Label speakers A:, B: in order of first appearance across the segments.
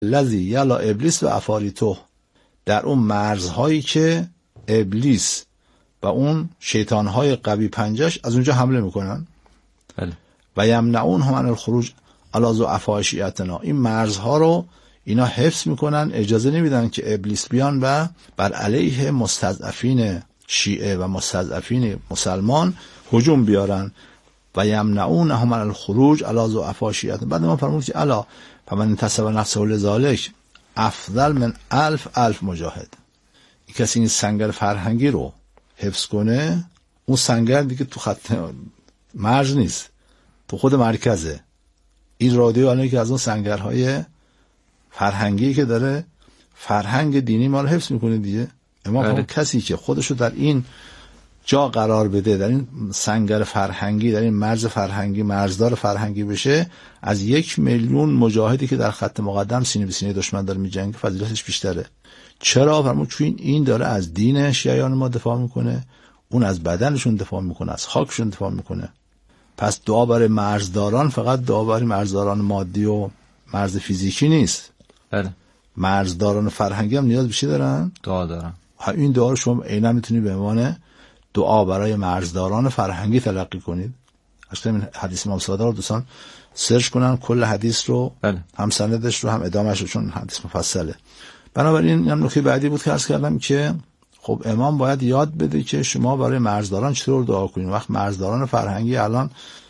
A: الذی یلا ابلیس و عفاریتو، در اون مرزهایی که ابلیس و اون شیطانهای قوی پنجش از اونجا حمله میکنن.
B: بله.
A: و یمنعونهم عن الخروج علی ضعفاء شیعتنا، این مرزها رو اینا حفظ میکنن، اجازه نمیدن که ابلیس بیان و بر علیه مستضعفین شیعه و مستضعفین مسلمان هجوم بیارن. و یمنعونهم عن الخروج علی ضعفاء شیعتنا. بعد ما فرمود که الا فمن انتصب نفسه لذلک افضل من الف مجاهد. کسی این سنگر فرهنگی رو حفظ کنه، اون سنگر دیگه تو خط مرز نیست، تو خود مرکزه. این رادیو الان که از اون سنگرهای فرهنگی که داره فرهنگ دینی ما رو حفظ میکنه دیگه. اما کسی که خودشو در این جا قرار بده، در این سنگر فرهنگی، در این مرز فرهنگی، مرزدار فرهنگی بشه، از 1 میلیون مجاهدی که در خط مقدم سینه به سینه دشمن داره میجنگه فضیلتش بیشتره. چرا؟ فرمود چون این داره از دین شیعیان ما دفاع میکنه، اون از بدنشون دفاع میکنه، از خاکشون دفاع میکنه. پس دعا برای مرزداران فقط دعا برای مرزداران مادی و مرز فیزیکی نیست.
B: بله.
A: مرزداران فرهنگی هم نیاز بشه دارن،
B: دعا دارن.
A: این دعا رو شما عیناً میتونید به عنوان دعا برای مرزداران فرهنگی تلقی کنید. اصلا حدیث امام صادق رو دوستان سرچ کنن، کل حدیث رو، بله، هم سندش رو هم ادامهش رو، چون حدیث مفصله. بنابراین این نکته بعدی بود که عرض کردم که خب امام باید یاد بده که شما برای مرزداران چطور دعا کنید. وقت مرزداران فرهنگی الان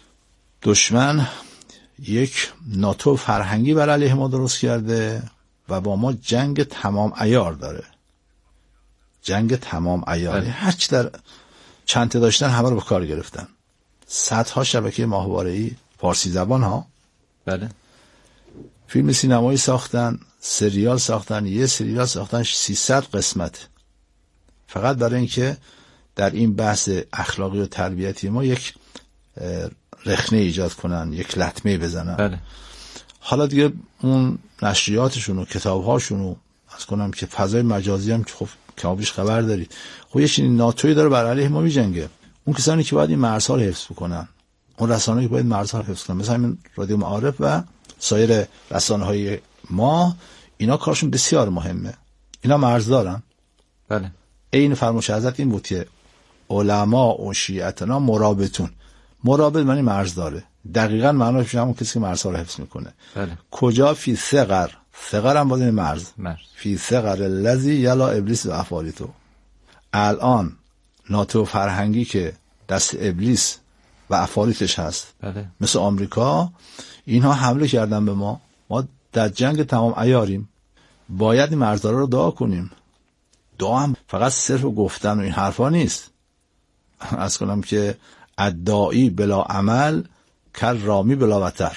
A: دشمن یک ناتو فرهنگی بر علیه ما درست کرده و با ما جنگ تمام عیار داره، جنگ تمام عیار. هرچی در چند تا داشتن همه رو به کار گرفتن. صدها شبکه ماهواره‌ای فارسی زبان ها،
B: بله،
A: فیلم سینمایی ساختن، سریال ساختن، یه سریال ساختن 300 قسمت، فقط برای اینکه در این بحث اخلاقی و تربیتی ما یک رخنه ایجاد کنن، یک لطمه بزنن.
B: بله.
A: حالا دیگه اون نشریاتشون و کتابهاشون و از کنم که فضای مجازی هم که خب کمابیش خبر دارید، خب یه چنین ناتویی داره بر علیه ما میجنگه. اون کسانی که باید این مرزها رو حفظ بکنن، اون رسانه‌ای که باید مرزها رو حفظ کنن، مثلا همین رادیو معارف و سایر رسانه‌های ما، اینا کارشون بسیار مهمه، اینا مرز دارن.
B: بله.
A: این فرمایش حضرت این بود که علما و شیعتنا مرابطون، مرابط معنی مرز داره، دقیقاً معناش همون کسی که مرزها رو حفظ میکنه.
B: بله.
A: کجا؟ فی ثغر، ثغر هم باید مرز، فی ثغر الذی یلا ابلیس و عفاریتو. الان ناتو فرهنگی که دست ابلیس و عفاریتش هست،
B: بله،
A: مثل آمریکا، اینها حمله کردن به ما، ما در جنگ تمام عیاریم، باید این مرزدارا رو دعا کنیم. دعا هم فقط صرف گفتن و این حرفا نیست. از کنم که الداعی بلا عمل کر رامی بلا وتر.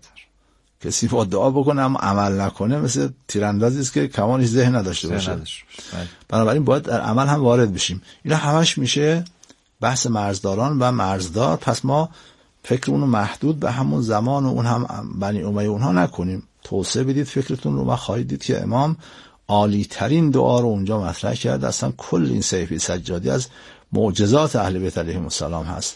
A: کسی با دعا بکنه اما عمل نکنه مثل تیراندازی است که کمانش ذهن نداشته باشه. بنابراین باید در عمل هم وارد بشیم. اینا همش میشه بحث مرزداران و مرزدار. پس ما فکرمون رو محدود به همون زمان و اون هم بنی امیه اونها نکنیم، توسعه بدید فکرتون رو و خواهید دید که امام عالی ترین دعا رو اونجا مطرح کرده. اصلا کل این صحیفه سجادی از معجزات اهل بیت علیهم السلام هست،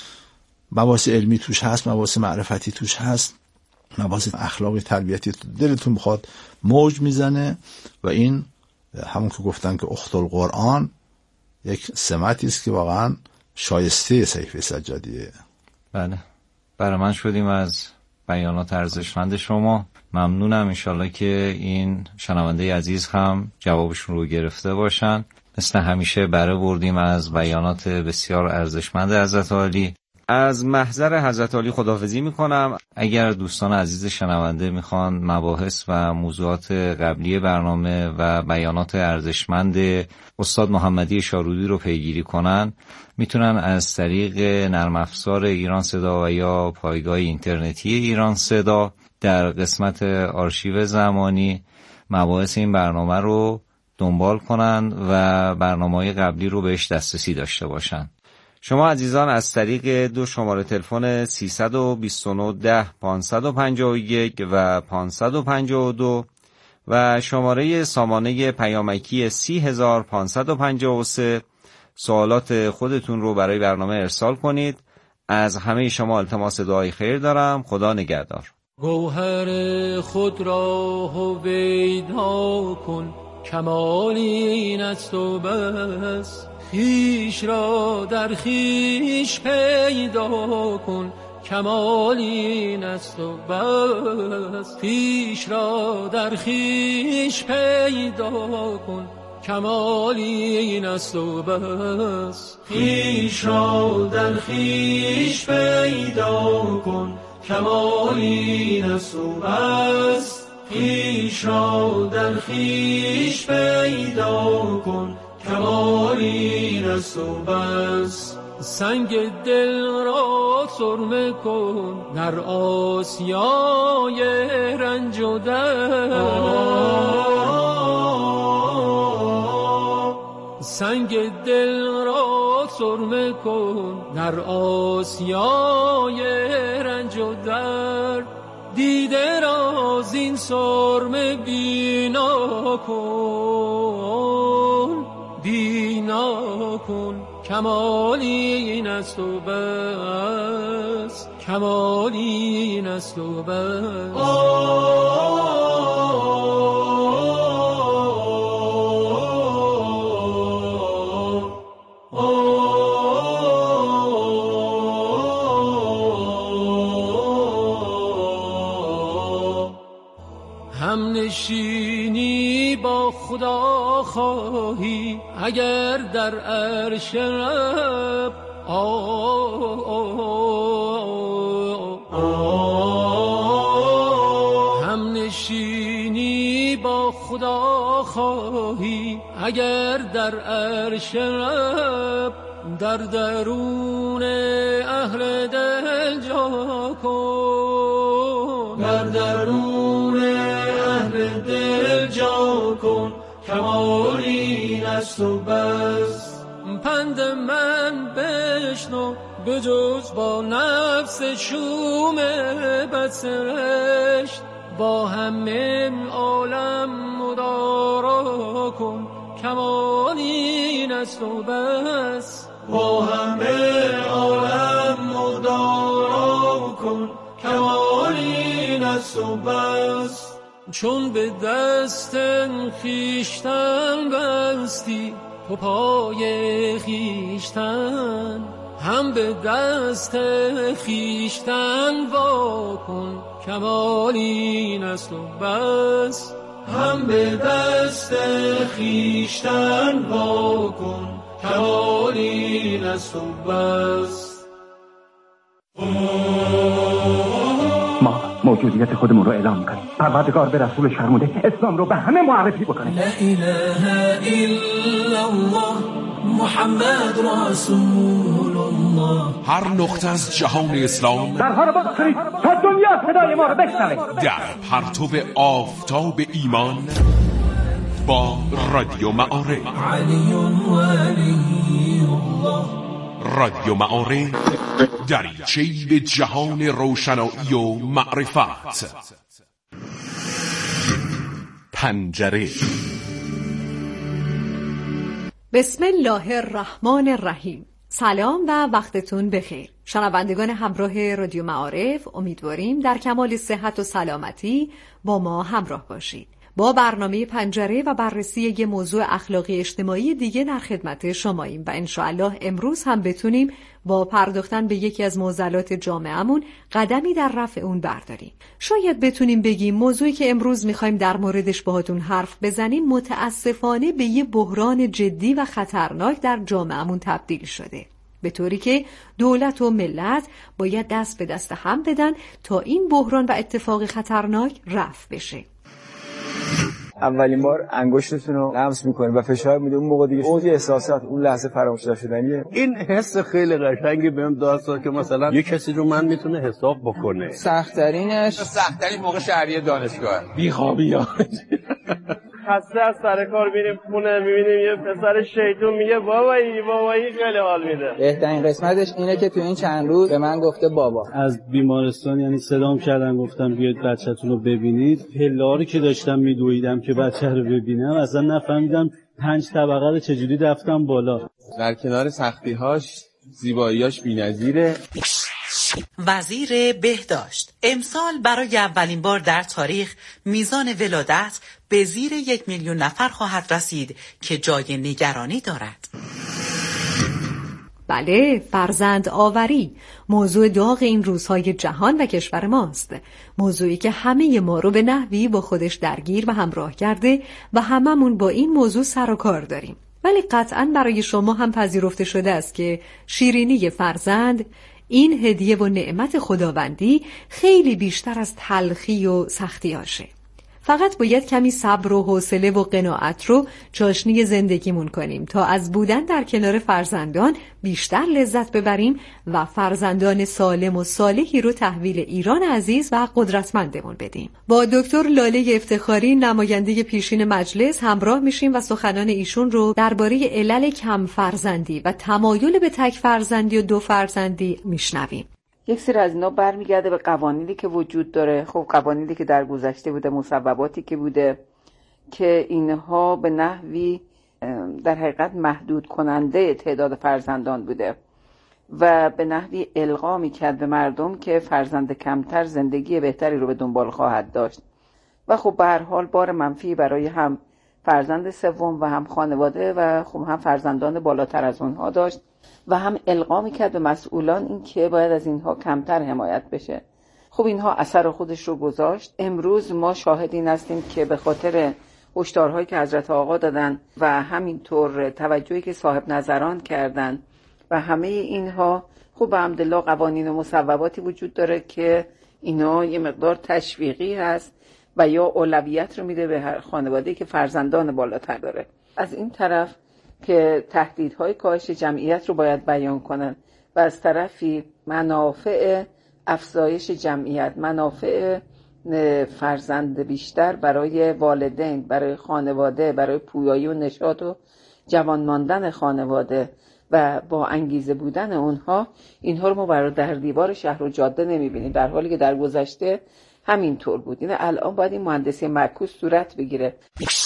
A: مباحث علمی توش هست، مباحث معرفتی توش هست، مباحث اخلاقی تربیتی. دلتون بخواد موج میزنه و این همون که گفتن که اخت القرآن یک سمتی است که واقعا شایسته صحیفه سجادیه.
B: بله، برای من شدیم از بیانات ارزشمند شما. ممنونم. انشالله که این شنونده عزیز هم جوابشون رو گرفته باشن. مثل همیشه بره بردیم از بیانات بسیار ارزشمند حضرت عالی. از محضر حضرت عالی خداحافظی میکنم. اگر دوستان عزیز شنونده میخوان مباحث و موضوعات قبلی برنامه و بیانات ارزشمند استاد محمدی شارودی رو پیگیری کنن، میتونن از طریق نرم افزار ایران صدا و یا پایگاه اینترنتی ایران صدا در قسمت آرشیو زمانی مباحث این برنامه رو دنبال کنن و برنامه‌های قبلی رو بهش دسترسی داشته باشن. شما عزیزان از طریق 2 شماره تلفن 329 551 و 552 و شماره سامانه پیامکی 30553 سوالات خودتون رو برای برنامه ارسال کنید. از همه شما التماس دعای خیر دارم. خدا نگهدار.
C: گوهر خود را هویدا کن، کمال این است و بس. خویش را در خویش پیدا کن، کمال این است و بس. خویش را در خویش پیدا کن، کمال این است و بس. خویش را در خویش پیدا کن، کمال این است و بس. خویش را در خویش پیدا کن، کمال این است و بس. سنگ دل را سرمه کن در آسیای رنج و درد. سنگ دل را سرمه کن در آسیای رنج و درد. دیده را زین سرمه بینا کن، بینا کن، کمالی این است و بس، کمالی این است و بس. هم نشینی با خدا خواهی اگر در عرش رب، هم نشینی با خدا خواهی اگر در عرش رب. در درون اهل دل جا کن، در درون اهل دل جا کن، کمال این است و بس. پند من بشنو بجز با نفس شوم بدسرشت، با همه عالم مدارا کن، کمال این است و بس. با همه عالم مدارا کن، کمال این است و بس. چون به دست خویشتن بستی تو پای خویشتن، هم به دست خویشتن وا کن، کمال این است و بس. هم به دست خویشتن وا کن، کمال این است و بس.
D: ما موجودیت خودمون رو اعلام میکنیم. پروردگار به رسول فرموده اسلام رو به همه معرفی بکنه.
C: لا اله الا الله محمد رسول الله.
E: هر نقطه از جهان اسلام
D: درها رو باز کنید تا دنیا صدای ما رو بشنوه.
E: در پرتو آفتاب ایمان با رادیو معارف.
C: علی ولی الله.
E: رادیو معارف دریچه‌ای به جهان روشنایی و معرفت. پنجره.
F: بسم الله الرحمن الرحیم. سلام و وقتتون بخیر. شنوندگان همراه رادیو معارف، امیدواریم در کمال صحت و سلامتی با ما همراه باشید. با برنامه پنجره و بررسی یک موضوع اخلاقی اجتماعی دیگه در خدمت شماییم و انشاءالله امروز هم بتونیم با پرداختن به یکی از معضلات جامعهمون قدمی در رفع اون برداریم. شاید بتونیم بگیم موضوعی که امروز میخوایم در موردش باهاتون حرف بزنیم متاسفانه به یه بحران جدی و خطرناک در جامعهمون تبدیل شده، به طوری که دولت و ملت باید دست به دست هم بدن تا این بحران و اتفاق خطرناک رفع بشه.
G: اولین بار انگشتتون رو لمس می‌کنید و فشار میده، اون موقع دیگه اوج احساسات اون لحظه فراموش نشدنیه.
H: این حس خیلی قشنگی بهم داد که مثلا یه کسی رو من میتونه حساب بکنه.
I: سخت‌ترین موقع شهریه دانشگاه
H: بیخوابی‌ها.
J: خسته از سر کار میریم خونه میبینیم یه پسر شیطون میگه بابایی خیلی حال میده.
K: بهترین قسمتش اینه که تو این چند روز به من گفته بابا.
L: از بیمارستان یعنی صدام کردن گفتم بیاید بچه‌تون رو ببینید. پله‌ای که داشتم میدویدم که بچه رو ببینم اصلا نفهمیدم 5 طبقه رو چجوری رفتم بالا.
I: در کنار سختی‌هاش زیبایی‌هاش بی‌نظیره.
M: وزیر بهداشت امسال برای اولین بار در تاریخ میزان ولادت به زیر 1 میلیون نفر خواهد رسید که جای نگرانی دارد.
F: بله، فرزند آوری موضوع داغ این روزهای جهان و کشور ماست. موضوعی که همه ما رو به نحوی با خودش درگیر و همراه کرده و هممون با این موضوع سر و کار داریم. ولی قطعاً برای شما هم پذیرفته شده است که شیرینی فرزند، این هدیه و نعمت خداوندی، خیلی بیشتر از تلخی و سختیاشه. فقط باید کمی صبر و حوصله و قناعت رو چاشنی زندگیمون کنیم تا از بودن در کنار فرزندان بیشتر لذت ببریم و فرزندان سالم و صالحی رو تحویل ایران عزیز و قدرتمندمون بدیم. با دکتر لاله افتخاری نماینده پیشین مجلس همراه میشیم و سخنان ایشون رو درباره علل کم فرزندی و تمایل به تک فرزندی و 2 فرزندی میشنویم.
N: یک سری از اینا برمیگرده به قوانینی که وجود داره. خب قوانینی که در گذشته بوده، مصوباتی که بوده که اینها به نحوی در حقیقت محدود کننده تعداد فرزندان بوده و به نحوی القا میکرد به مردم که فرزند کمتر زندگی بهتری رو به دنبال خواهد داشت و خب به هر حال بار منفی برای هم فرزند سوم و هم خانواده و خب هم فرزندان بالاتر از اونها داشت و هم القا میکرد به مسئولان این که باید از اینها کمتر حمایت بشه. خب اینها اثر خودش رو گذاشت. امروز ما شاهد این هستیم که به خاطر هشدارهایی که حضرت آقا دادن و همینطور توجهی که صاحب نظران کردن و همه اینها، خب به حمدالله قوانین و مصوباتی وجود داره که اینا یه مقدار تشویقی هست و یا اولویت رو میده به هر خانواده‌ای که فرزندان بالاتر داره. از این طرف که تهدیدهای کاهش جمعیت رو باید بیان کنن و از طرفی منافع افزایش جمعیت، منافع فرزند بیشتر برای والدین، برای خانواده، برای پویایی و نشاط و جوان ماندن خانواده و با انگیزه بودن اونها، اینها رو ما در دیوار شهر و جاده نمیبینیم، در حالی که در گذشته همینطور بود. این الان باید این مهندسی معکوس صورت بگیره.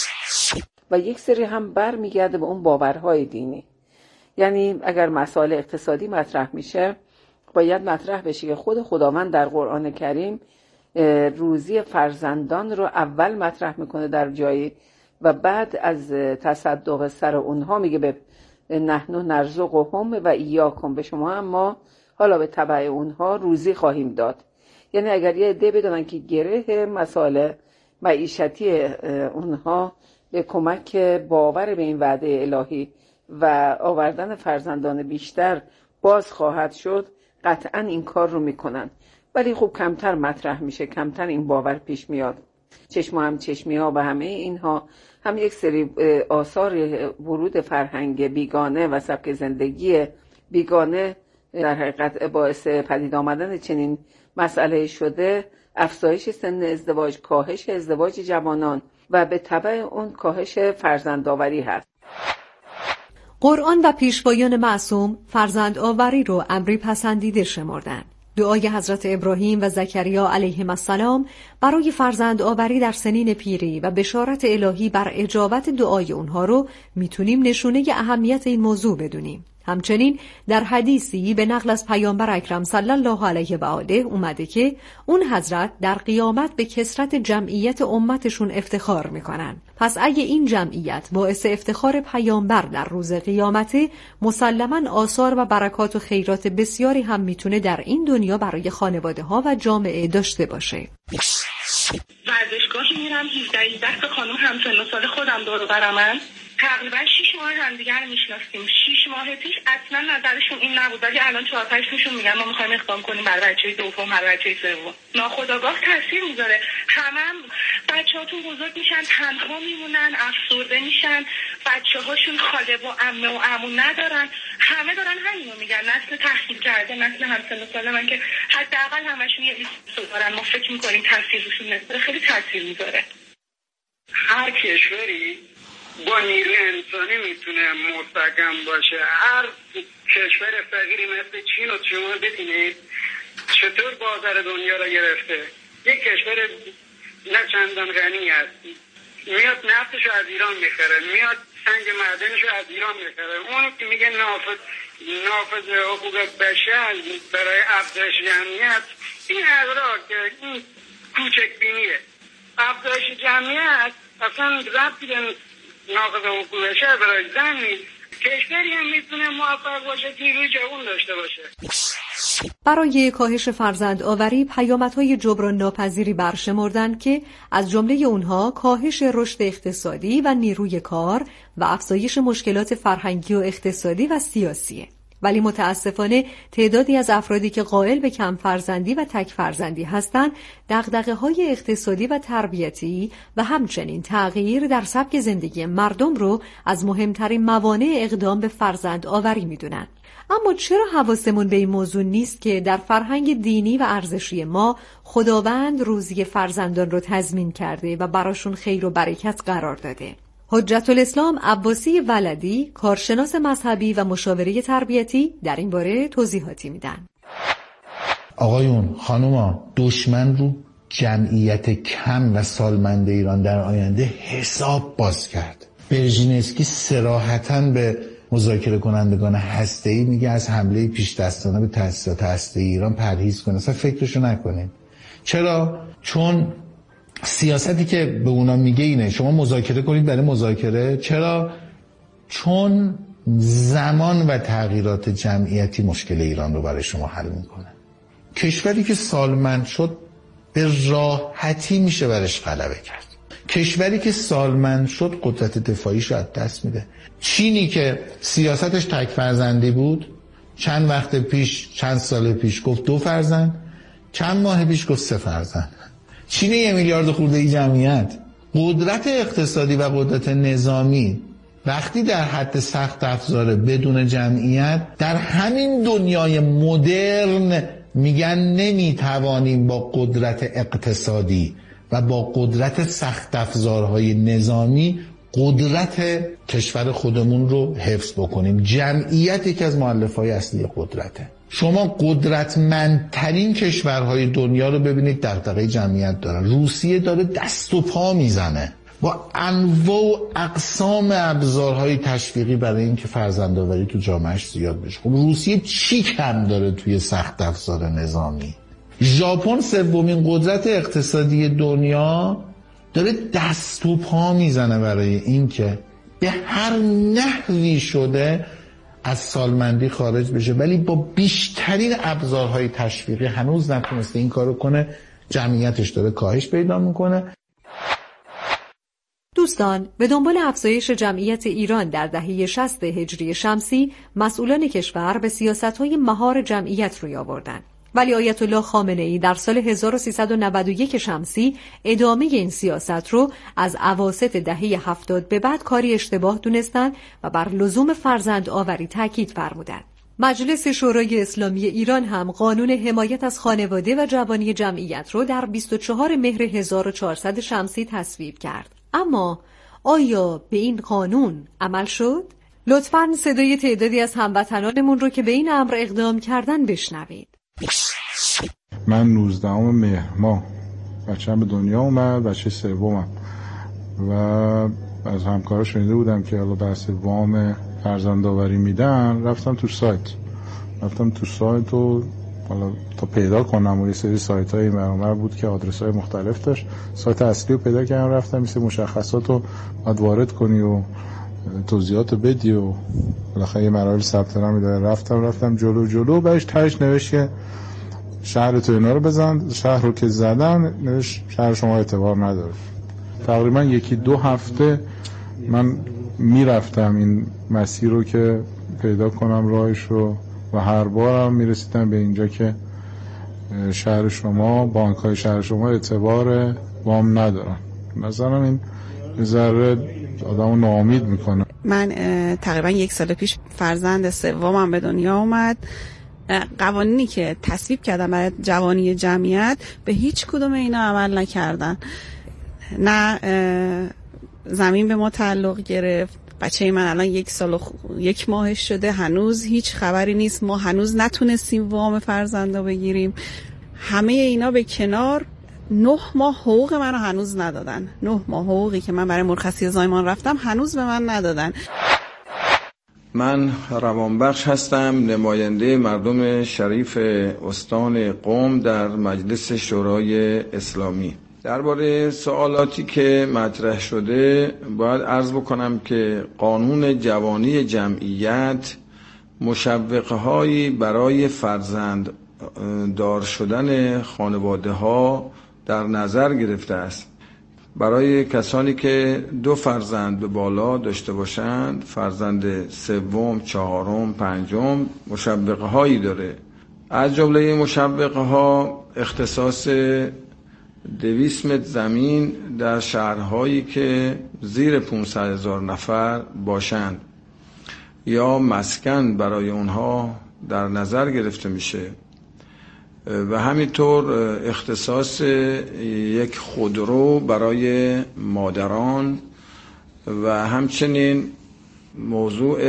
N: و یک سری هم برمیگرده به اون باورهای دینی. یعنی اگر مسائل اقتصادی مطرح میشه، باید مطرح بشه که خود خداوند در قرآن کریم روزی فرزندان رو اول مطرح میکنه در جایی و بعد از تصدق سر اونها میگه به نحن نرزقهم و ایاکم، به شما هم ما حالا به تبع اونها روزی خواهیم داد. یعنی اگر یه عده بدونن که گره مسائل معیشتی اونها به کمک باور به این وعده الهی و آوردن فرزندان بیشتر باز خواهد شد، قطعا این کار رو میکنن. ولی خب کمتر مطرح میشه، کمتر این باور پیش میاد. چشم هم چشمی ها و همه اینها هم یک سری آثار ورود فرهنگ بیگانه و سبک زندگی بیگانه در حقیقت باعث پدید آمدن چنین مسئله شده. افزایش سن ازدواج، کاهش ازدواج جوانان و به تبع اون کاهش فرزندآوری هست.
F: قرآن و پیشوایان معصوم فرزند آوری رو امری پسندیده شمردن. دعای حضرت ابراهیم و زکریا علیهم السلام برای فرزند آوری در سنین پیری و بشارت الهی بر اجابت دعای اونها رو میتونیم نشونه اهمیت این موضوع بدونیم. همچنین در حدیثی به نقل از پیامبر اکرم صلی الله علیه و آله اومده که اون حضرت در قیامت به کثرت جمعیت امتشون افتخار میکنن. پس اگه این جمعیت باعث افتخار پیامبر در روز قیامت، مسلماً آثار و برکات و خیرات بسیاری هم میتونه در این دنیا برای خانواده ها و جامعه داشته باشه.
O: ورزشگاهی میرم 17 تا خانم همسن و سال خودم دور و برمن، تقریبا 6 ماه همدیگر رو میشناسیم. 6 ماه پیش اصلا نظرشون این نبود، ولی الان 4-5 تاشون میگن ما میخوایم اقدام کنیم برای بچه دوم، برای بچه سوم. ناخودآگاه تاثیر میذاره. همم بچه‌هاتون بزرگ میشن، تنها میمونن، افسرده میشن، بچه‌هاشون خاله و عمه و عمو ندارن. همه دارن همینو میگن، نسل تحصیل کرده، نسل همسن و سال من که حداقل همشون یه لیسانس دارن. ما فکر میکنیم تاثیرشون نداره، خیلی تاثیر میذاره.
P: هر کشوری با نیروی انسانی میتونه مستحکم باشه. هر کشور فقیری مثل چین و شما ببینید چطور بازار دنیا را گرفته. یک کشور نه چندان غنی است، میاد نفتش رو از ایران میخره، میاد سنگ معدنش رو از ایران میخره. اون که میگه نافذ حقوق بشر برای افزایش جمعیت این ادراک این کوچک بینیه. افزایش جمعیت اصلا ربطی به نافذ حقوق بشر برای زن نیست. کشوری هم میتونه موفق باشه که نیروی جوان داشته باشه.
F: برای کاهش فرزند آوری پیامدهای جبران ناپذیری برشمردند که از جمله اونها کاهش رشد اقتصادی و نیروی کار و افزایش مشکلات فرهنگی و اقتصادی و سیاسیه. ولی متاسفانه تعدادی از افرادی که قائل به کم فرزندی و تک فرزندی هستند، دغدغه‌های اقتصادی و تربیتی و همچنین تغییر در سبک زندگی مردم رو از مهمترین موانع اقدام به فرزند آوری میدونن. اما چرا حواسمون به این موضوع نیست که در فرهنگ دینی و ارزشی ما خداوند روزی فرزندان رو تضمین کرده و براشون خیر و برکت قرار داده؟ حجت الاسلام عباسی ولدی، کارشناس مذهبی و مشاوره تربیتی، در این باره توضیحاتی میدن.
A: آقایون، خانوما، دشمن رو جمعیت کم و سالمند ایران در آینده حساب باز کرد. برژینسکی صراحتاً به مذاکره کنندگان هسته‌ای میگه از حمله پیش دستانه به تأسیسات هسته‌ای ایران پرهیز کنه. اصلا فکرشو نکنید. چرا؟ چون سیاستی که به اونا میگه اینه شما مذاکره کنید برای مذاکره. چرا؟ چون زمان و تغییرات جمعیتی مشکل ایران رو برای شما حل میکنه. کشوری که سالمند شد به راحتی میشه برش غلبه کرد. کشوری که سالمند شد قدرت دفاعیش رو از دست میده. چینی که سیاستش تک فرزندی بود چند وقت پیش، چند سال پیش گفت 2 فرزند، چند ماه پیش گفت 3 فرزند. چین 1 میلیارد خورده جمعیت، قدرت اقتصادی و قدرت نظامی وقتی در حد سخت افزاره بدون جمعیت، در همین دنیای مدرن میگن نمیتوانیم با قدرت اقتصادی و با قدرت سخت افزارهای نظامی قدرت کشور خودمون رو حفظ بکنیم. جمعیت یکی از مؤلفه‌های اصلی قدرته. شما قدرتمندترین کشورهای دنیا رو ببینید دغدغه جمعیت دارن. روسیه داره دست و پا میزنه با انواع و اقسام ابزارهای تشویقی برای اینکه فرزندآوری تو جامعهش زیاد بشه. خب روسیه چی کم داره توی سخت افزار نظامی؟ ژاپن 3مین قدرت اقتصادی دنیا داره دست و پا میزنه برای اینکه به هر نحوی شده از سالمندی خارج بشه، ولی با بیشترین ابزارهای تشویقی هنوز نتونسته این کارو کنه. جمعیتش داره کاهش پیدا میکنه.
F: دوستان، به دنبال افزایش جمعیت ایران در دهه 60 هجری شمسی، مسئولان کشور به سیاست‌های مهار جمعیت روی آوردند. ولی آیت الله خامنه‌ای در سال 1391 شمسی ادامه این سیاست رو از اواسط دهه 70 به بعد کاری اشتباه دونستند و بر لزوم فرزند آوری تاکید فرمودند. مجلس شورای اسلامی ایران هم قانون حمایت از خانواده و جوانی جمعیت رو در 24 مهر 1400 شمسی تصویب کرد. اما آیا به این قانون عمل شد؟ لطفاً صدای تعدادی از هموطنانمون رو که به این امر اقدام کردن بشنوید.
Q: من 19 مهر ماه بچه‌م به دنیا اومد، بچه سومم، و از همکارا شنیده بودم که حالا بحث وام فرزندآوری میدن. رفتم تو سایت و حالا تا پیدا کنم و یه سری سایت‌های مرامر بود که آدرس‌های مختلف داشت. سایت اصلی رو پیدا کردم، رفتم مثل مشخصات رو باید وارد کنی و توضیحات رو بدی و بالاخره یه مراحل ثبت نام داره. رفتم جلو بعدش تهش نوشت که شهر تو اینا رو بزن. شهر رو که زدن نوشت شهر شما اعتبار نداره. تقریبا 1-2 هفته من میرفتم این مسیر رو که پیدا کنم راهش رو و هر بارم میرسیدم به اینجا که شهر شما، بانک‌های شهر شما اعتبار وام ندارن. نظرم این ذره آدمو ناامید میکنه.
R: من تقریبا 1 سال پیش فرزند سومم به دنیا اومد. قوانینی که تصویب کردن برای جوانی جمعیت به هیچ کدوم اینا عمل نکردن. نه زمین به ما تعلق گرفت. بچه من الان 1 سال و 1 ماهش شده، هنوز هیچ خبری نیست. ما هنوز نتونستیم وام فرزندا بگیریم. همه اینا به کنار، 9 ماه حقوق منو هنوز ندادن. 9 ماه حقوقی که من برای مرخصی زایمان رفتم هنوز به من ندادن.
S: من روانبخش هستم، نماینده مردم شریف استان قم در مجلس شورای اسلامی. درباره سوالاتی که مطرح شده باید عرض بکنم که قانون جوانی جمعیت مشوقه‌هایی برای فرزند دار شدن خانواده ها در نظر گرفته است. برای کسانی که 2 فرزند به بالا داشته باشند، فرزند سوم، چهارم، پنجم، مشوقه هایی داره. از جمله این مشوقه ها اختصاص 200 متر زمین در شهرهایی که زیر 500,000 نفر باشند یا مسکن برای اونها در نظر گرفته میشه و همینطور اختصاص یک خودرو برای مادران و همچنین موضوع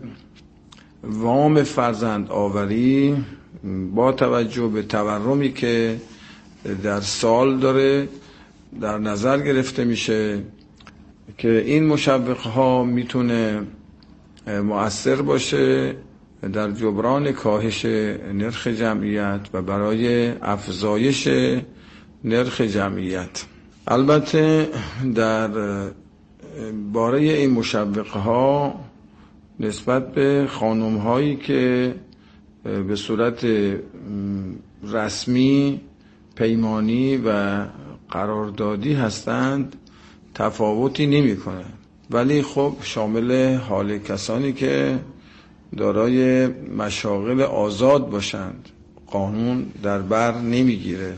S: وام فرزند آوری با توجه به تورمی که در سال داره در نظر گرفته میشه که این مشوقه ها میتونه مؤثر باشه در جبران کاهش نرخ جمعیت و برای افزایش نرخ جمعیت. البته در باره این مشوقه ها نسبت به خانم هایی که به صورت رسمی پیمانی و قراردادی هستند تفاوتی نمی کنه، ولی خب شامل حال کسانی که دارای مشاغل آزاد باشند قانون در بر نمیگیره.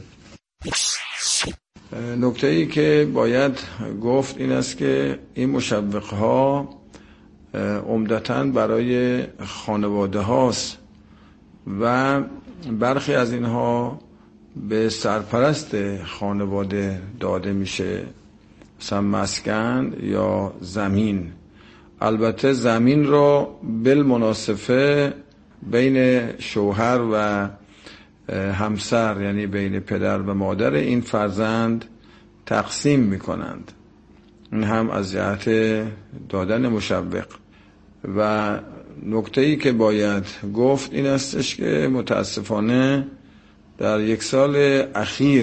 S: نکته‌ای که باید گفت این است که این مشوقه ها عمدتاً برای خانواده هاست و برخی از اینها به سرپرست خانواده داده میشه، مثلا مسکن یا زمین. البته زمین را بالمناسبه بین شوهر و همسر، یعنی بین پدر و مادر این فرزند تقسیم میکنند. این هم از جهت دادن مشوق. و نکته‌ای که باید گفت این استش که متاسفانه در 1 سال اخیر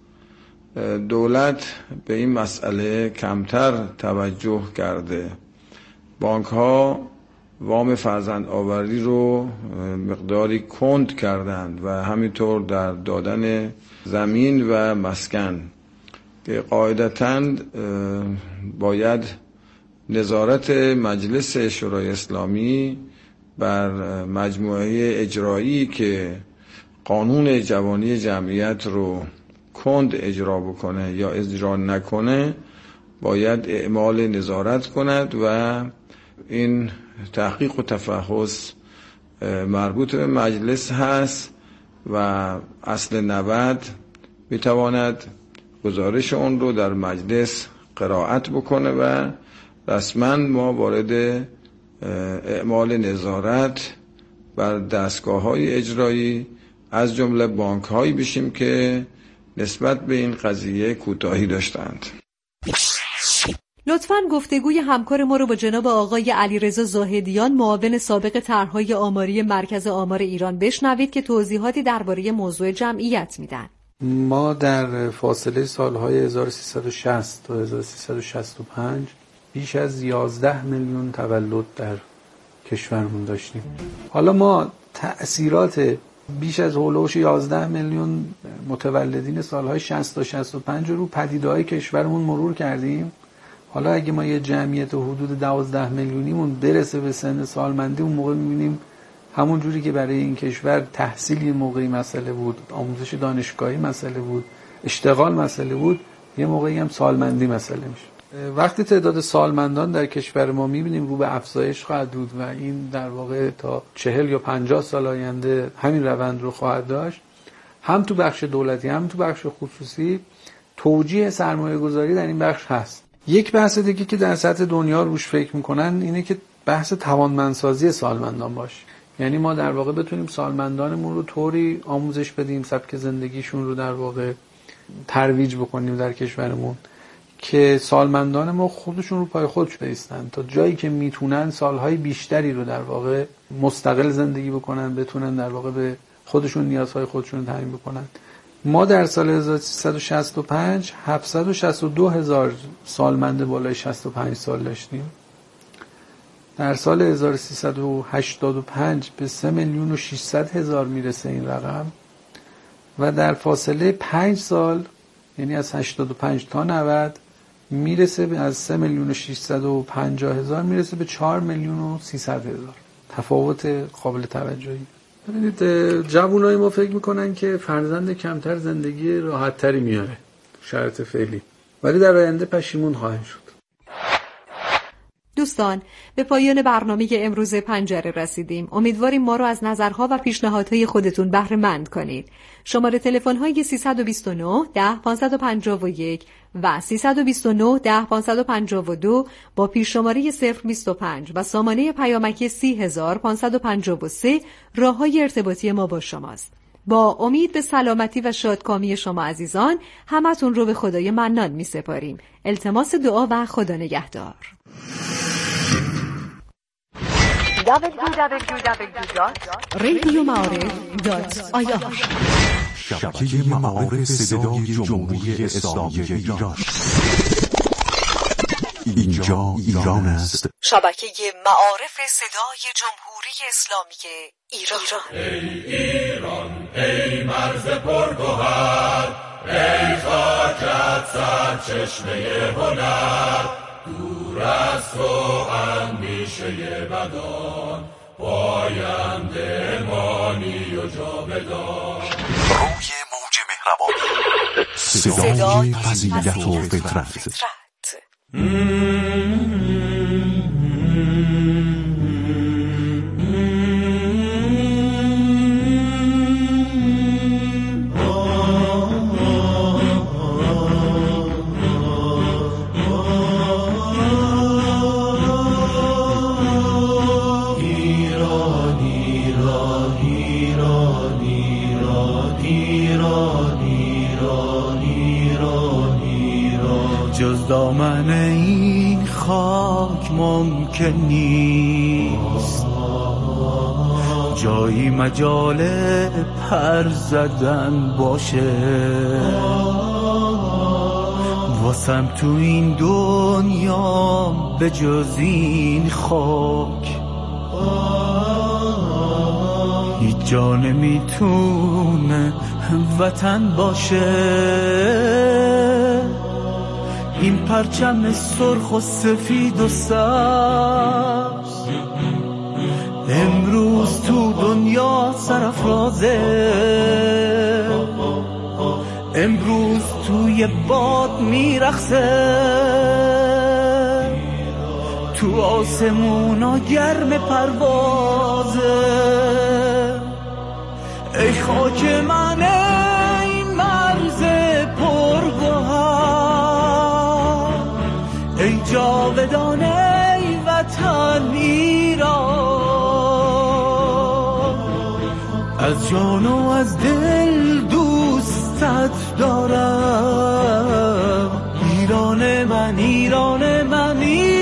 S: دولت به این مسئله کمتر توجه کرده. بانک ها وام فرزند آوری رو مقداری کند کردند و همینطور در دادن زمین و مسکن که قاعدتاً باید نظارت مجلس شورای اسلامی بر مجموعه اجرایی که قانون جوانی جمعیت رو کند اجرا بکنه یا اجرا نکنه باید اعمال نظارت کند و این تحقیق و تفحص مربوط به مجلس هست و اصل 90 میتواند گزارش اون رو در مجلس قرائت بکنه و رسما ما وارد اعمال نظارت بر دستگاه‌های اجرایی از جمله بانک‌هایی بشیم که نسبت به این قضیه کوتاهی داشتند.
F: لطفاً گفتگوی همکار ما رو با جناب آقای علیرضا زاهدیان، معاون سابق طرح‌های آماری مرکز آمار ایران بشنوید که توضیحاتی درباره موضوع جمعیت میدن.
T: ما در فاصله سالهای 1360 تا 1365 بیش از 11 میلیون تولد در کشورمون داشتیم. حالا ما تأثیرات بیش از هولوش 11 میلیون متولدین سالهای 60 تا 65 رو پدیده‌های کشورمون مرور کردیم. حالا اگه ما یه جمعیت حدود 12 میلیونیمون برسه به سن سالمندی، اون موقع می‌بینیم همون جوری که برای این کشور تحصیل یه موقعی مسئله بود، آموزش دانشگاهی مسئله بود، اشتغال مسئله بود، یه موقعی هم سالمندی مسئله میشه. وقتی تعداد سالمندان در کشور ما می‌بینیم رو به افزایش خواهد بود و این در واقع تا 40 یا 50 سال آینده همین روند رو خواهد داشت، هم تو بخش دولتی هم تو بخش خصوصی توجیه سرمایه‌گذاری در این بخش هست. یک بحث دیگه که در سطح دنیا روش فکر میکنن اینه که بحث توانمندسازی سالمندان باشه. یعنی ما در واقع بتونیم سالمندانمون رو طوری آموزش بدیم، سبک زندگیشون رو در واقع ترویج بکنیم در کشورمون که سالمندان ما خودشون رو پای خودشون بایستن تا جایی که میتونن سالهای بیشتری رو در واقع مستقل زندگی بکنن، بتونن در واقع به خودشون نیازهای خودشون رو تامین بکنن. ما در سال 1365 762,000 سالمند بالای 65 سال داشتیم. در سال 1385 به 3,600,000 میرسه این رقم و در فاصله 5 سال یعنی از 85 تا 90 میرسه از 3,650,000 میرسه به 4,300,000. تفاوت قابل توجهی. ببینید جوانای ما فکر میکنن که فرزند کمتر زندگی راحت تری میاره شرط فعلی، ولی در آینده پشیمون خواهند شد.
F: دوستان، به پایان برنامه امروز پنجره رسیدیم. امیدواریم ما رو از نظرها و پیشنهادهای خودتون بهره مند کنید. شماره تلفن‌های 329 10 551 و 329 10 552 با پیش‌شماره 025 و سامانه پیامکی 30553 راه‌های ارتباطی ما با شماست. با امید به سلامتی و شادکامی شما عزیزان، همتون رو به خدای منان می‌سپاریم. التماس دعا و خدا نگهدار. www.radiomعارف.ir
E: شبکه معارف صدای جمهوری اسلامی ایران. اینجا ایران است.
F: شبکه معارف صدای جمهوری اسلامی ایران.
C: ای ایران، ای مرز پرگوهر، ای خاکت سرچشمه هنر، دور از تو اندیشه بدان، پاینده مانی و جاودان.
E: روی موج مهربانی، صدای فضیلت و فطرت.
C: جز دامن این خاک ممکن نیست جایی مجال پر زدن باشه، واسم تو این دنیا به جز این خاک هیچ جا نمیتونه وطن باشه. این پرچم سرخ و سفید و سبز امروز تو دنیا سرافرازه، امروز توی باد میرخصه، تو آسمونا گرم پروازه. ای خاک من این مرز پرگوهر، ای جاودان ای وطن ایران، از جان و از دل دوستت دارم. ایران من، ایران من، ایران،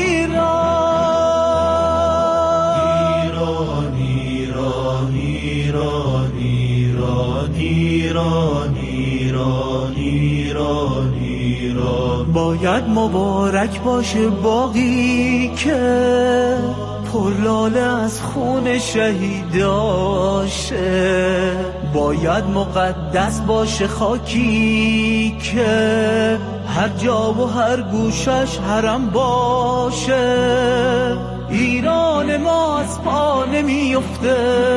C: ایران، ایران، ایران، ایران، ایران، ایران، ایران. باید مبارک باشه باقی که پرلاله از خون شهیداشه، باید مقدس باشه خاکی که هر جا و هر گوشش حرم باشه. ایران ما از پا نمیفته،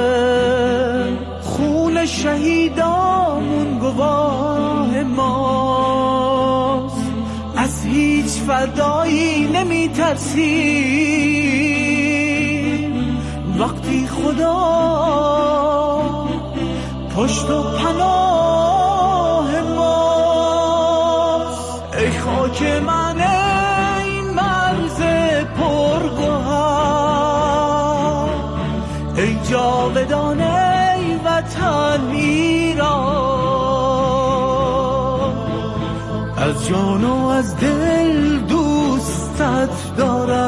C: خون شهیدامون گواه ماست، از هیچ فدایی نمیترسیم وقتی خدا پشت و پناه ماست. ای خاک من این مرز پرگوهر، ای جاودان ای وطن ایران، از جان و از از دل دوستت دارم.